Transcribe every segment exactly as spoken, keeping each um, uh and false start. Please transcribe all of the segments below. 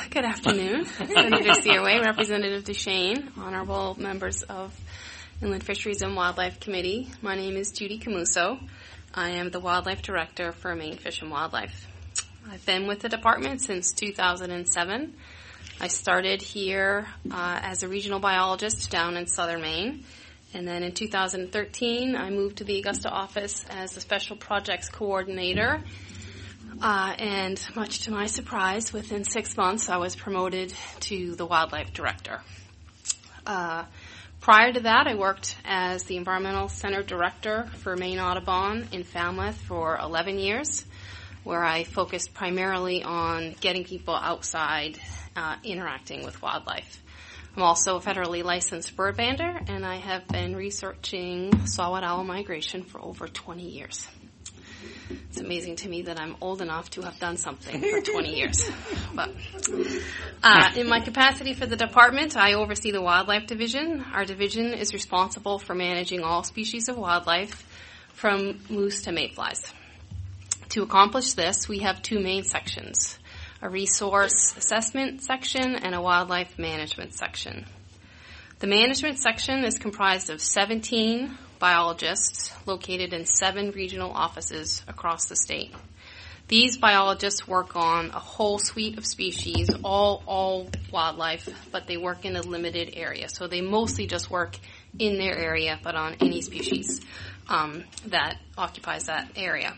Good afternoon. Senator Searway, Representative Duchesne, honorable members of Inland Fisheries and Wildlife Committee. My name is Judy Camuso. I am the Wildlife Director for Maine Fish and Wildlife. I've been with the department since two thousand seven. I started here uh, as a regional biologist down in southern Maine. And then in two thousand thirteen, I moved to the Augusta office as the Special Projects Coordinator. Uh, and much to my surprise, within six months, I was promoted to the Wildlife Director. Uh, prior to that, I worked as the Environmental Center Director for Maine Audubon in Falmouth for eleven years, where I focused primarily on getting people outside uh, interacting with wildlife. I'm also a federally licensed bird bander, and I have been researching saw-whet owl migration for over twenty years. It's amazing to me that I'm old enough to have done something for twenty years. But uh, in my capacity for the department, I oversee the Wildlife Division. Our division is responsible for managing all species of wildlife, from moose to mayflies. To accomplish this, we have two main sections: a resource assessment section and a wildlife management section. The management section is comprised of seventeen biologists located in seven regional offices across the state. These biologists work on a whole suite of species, all all wildlife, but they work in a limited area. So they mostly just work in their area, but on any species um, that occupies that area.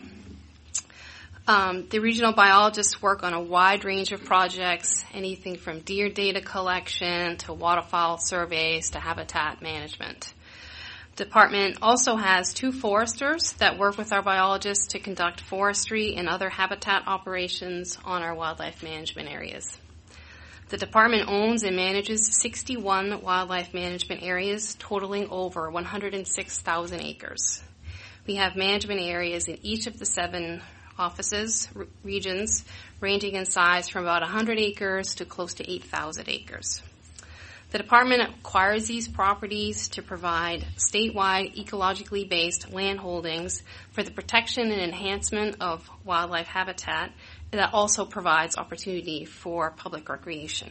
Um, the regional biologists work on a wide range of projects, anything from deer data collection to waterfowl surveys to habitat management. The department also has two foresters that work with our biologists to conduct forestry and other habitat operations on our wildlife management areas. The department owns and manages sixty-one wildlife management areas totaling over one hundred six thousand acres. We have management areas in each of the seven offices, r- regions, ranging in size from about one hundred acres to close to eight thousand acres. The department acquires these properties to provide statewide ecologically based land holdings for the protection and enhancement of wildlife habitat that also provides opportunity for public recreation.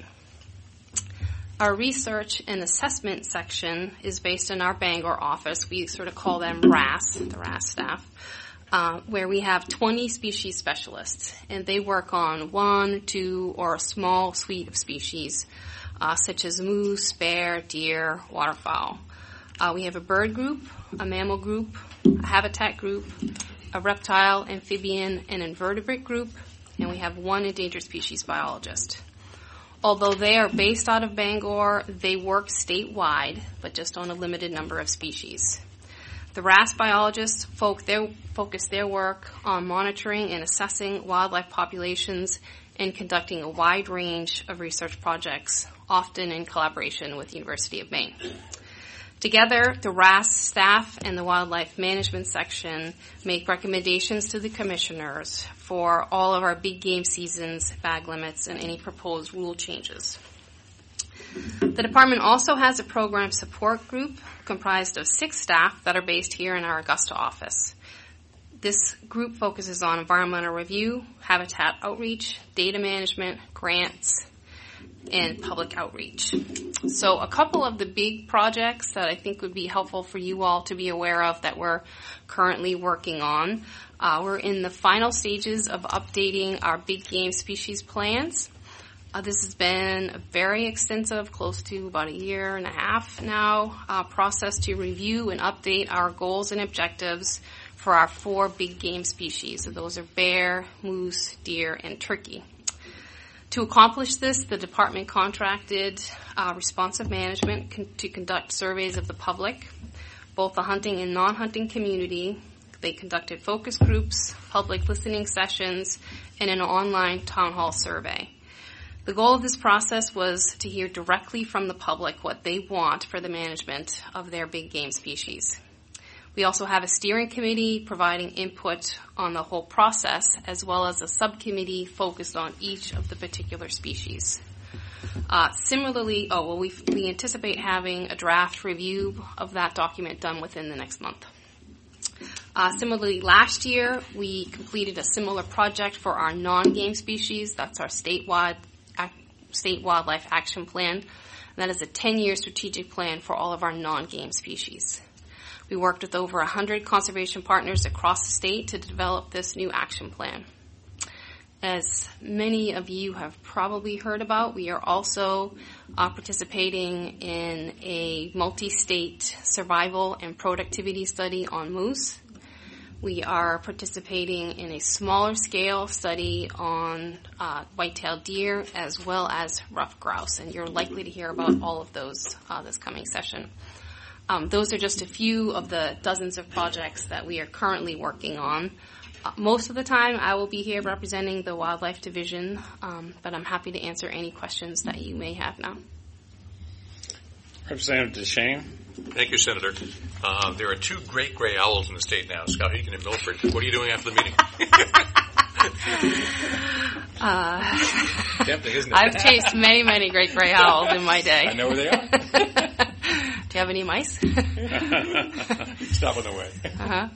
Our research and assessment section is based in our Bangor office. We sort of call them R A S, the R A S staff. Uh, where we have twenty species specialists, and they work on one, two, or a small suite of species, uh, such as moose, bear, deer, waterfowl. Uh, we have a bird group, a mammal group, a habitat group, a reptile, amphibian, and invertebrate group, and we have one endangered species biologist. Although they are based out of Bangor, they work statewide, but just on a limited number of species. The R A S biologists folk their, focus their work on monitoring and assessing wildlife populations and conducting a wide range of research projects, often in collaboration with the University of Maine. Together, the R A S staff and the Wildlife Management section make recommendations to the commissioners for all of our big game seasons, bag limits, and any proposed rule changes. The department also has a program support group comprised of six staff that are based here in our Augusta office. This group focuses on environmental review, habitat outreach, data management, grants, and public outreach. So a couple of the big projects that I think would be helpful for you all to be aware of that we're currently working on. Uh, we're in the final stages of updating our big game species plans. Uh, this has been a very extensive, close to about a year and a half now, uh, process to review and update our goals and objectives for our four big game species. So those are bear, moose, deer, and turkey. To accomplish this, the department contracted uh, responsive management con- to conduct surveys of the public, both the hunting and non-hunting community. They conducted focus groups, public listening sessions, and an online town hall survey. The goal of this process was to hear directly from the public what they want for the management of their big game species. We also have a steering committee providing input on the whole process, as well as a subcommittee focused on each of the particular species. Uh, similarly, oh, well, we, we anticipate having a draft review of that document done within the next month. Uh, similarly, last year, we completed a similar project for our non-game species. That's our statewide State Wildlife Action Plan. That is a ten-year strategic plan for all of our non-game species. We worked with over one hundred conservation partners across the state to develop this new action plan. As many of you have probably heard about, we are also uh, participating in a multi-state survival and productivity study on moose. We are participating in a smaller scale study on uh, white-tailed deer as well as ruffed grouse, and you're likely to hear about all of those uh, this coming session. Um, those are just a few of the dozens of projects that we are currently working on. Uh, most of the time I will be here representing the Wildlife Division, um, but I'm happy to answer any questions that you may have now. Representative DeShane. Thank you, Senator. Uh, there are two great gray owls in the state now, Skowhegan and Milford. What are you doing after the meeting? uh, Tempting, isn't it? I've chased many, many great gray owls in my day. I know where they are. Do you have any mice? Stop on the way. Uh-huh.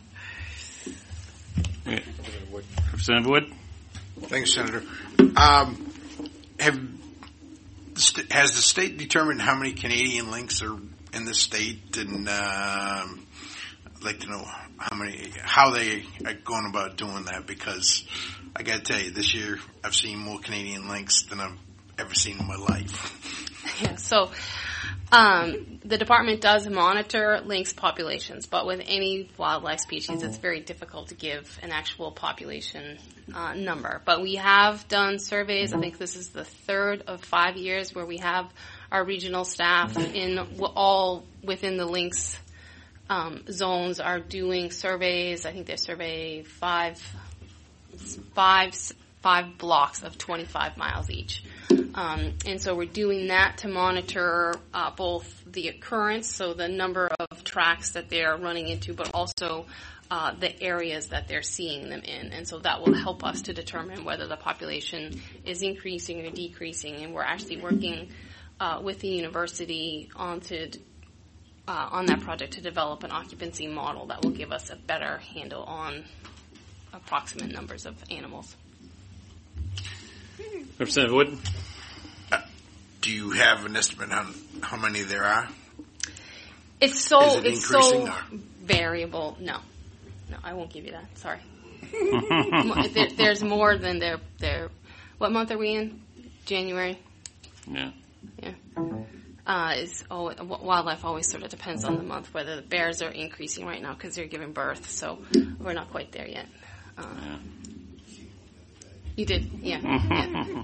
Representative Wood. Thanks, Senator. Um, have has the state determined how many Canadian lynx are in the state, and um, I'd like to know how many, how they are going about doing that, because I got to tell you, this year I've seen more Canadian lynx than I've ever seen in my life. Yeah, so um, the department does monitor lynx populations, but with any wildlife species, it's very difficult to give an actual population uh, number. But we have done surveys. I think this is the third of five years where we have our regional staff in all within the lynx um, zones are doing surveys. I think they survey five, five, five blocks of twenty-five miles each. Um, and so we're doing that to monitor uh, both the occurrence, so the number of tracks that they're running into, but also uh, the areas that they're seeing them in. And so that will help us to determine whether the population is increasing or decreasing. And we're actually working uh, with the university on to uh, on that project to develop an occupancy model that will give us a better handle on approximate numbers of animals. Representative Wood. Uh, do you have an estimate on how many there are? It's so Is it it's increasing so or? variable. No, no, I won't give you that. Sorry. there, there's more than there. There. What month are we in? January. Yeah. Yeah. Uh, is oh, wildlife always sort of depends on the month. Whether the bears are increasing right now because they're giving birth, so we're not quite there yet. Uh, yeah. You did, yeah. yeah.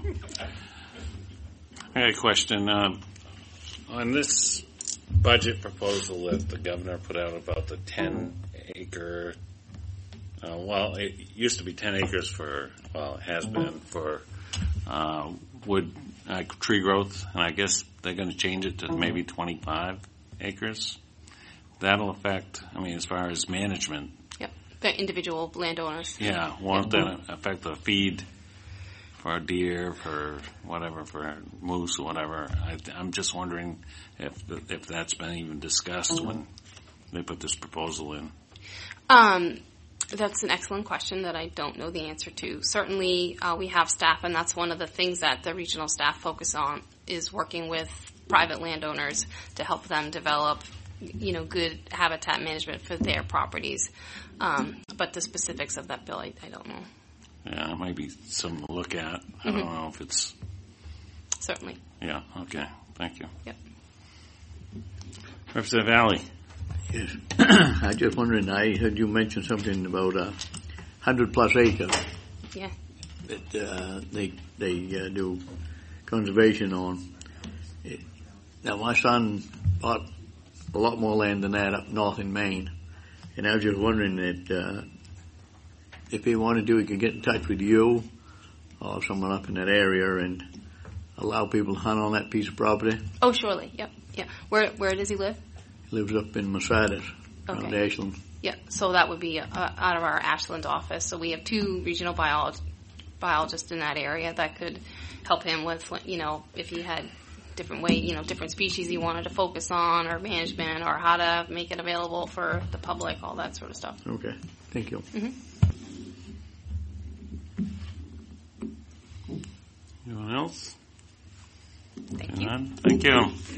I got a question. Uh, on this budget proposal that the governor put out about the ten acre, uh, well, it used to be ten acres for, well, it has been for uh, wood uh, tree growth, and I guess they're going to change it to maybe twenty-five acres. That'll affect, I mean, as far as management. Yep, the individual landowners. Yeah, won't that affect the feed for deer, for whatever, for moose or whatever? I, I'm just wondering if if that's been even discussed when they put this proposal in. Um, that's an excellent question that I don't know the answer to. Certainly, uh, we have staff, and that's one of the things that the regional staff focus on, is working with private landowners to help them develop, you know, good habitat management for their properties. Um, but the specifics of that bill, I, I don't know. Yeah, it might be something to look at. I Mm-hmm. don't know if it's... Certainly. Yeah, okay. Thank you. Yep. Representative Alley. Yes. I was just wondering, I heard you mention something about a uh, hundred plus acres Yeah. that uh, they they uh, do conservation on. It, now, my son bought a lot more land than that up north in Maine, and I was just wondering that uh, if he wanted to, he could get in touch with you or someone up in that area and allow people to hunt on that piece of property. Oh, surely. Yep. Yeah. Where Where does he live? He lives up in Masadas, around Okay. Ashland. Yeah. So that would be uh, out of our Ashland office. So we have two regional biolog- biologists in that area that could help him with, you know, if he had different way, you know, different species he wanted to focus on, or management, or how to make it available for the public, all that sort of stuff. Okay, thank you. Mm-hmm. Anyone else? none. Thank you.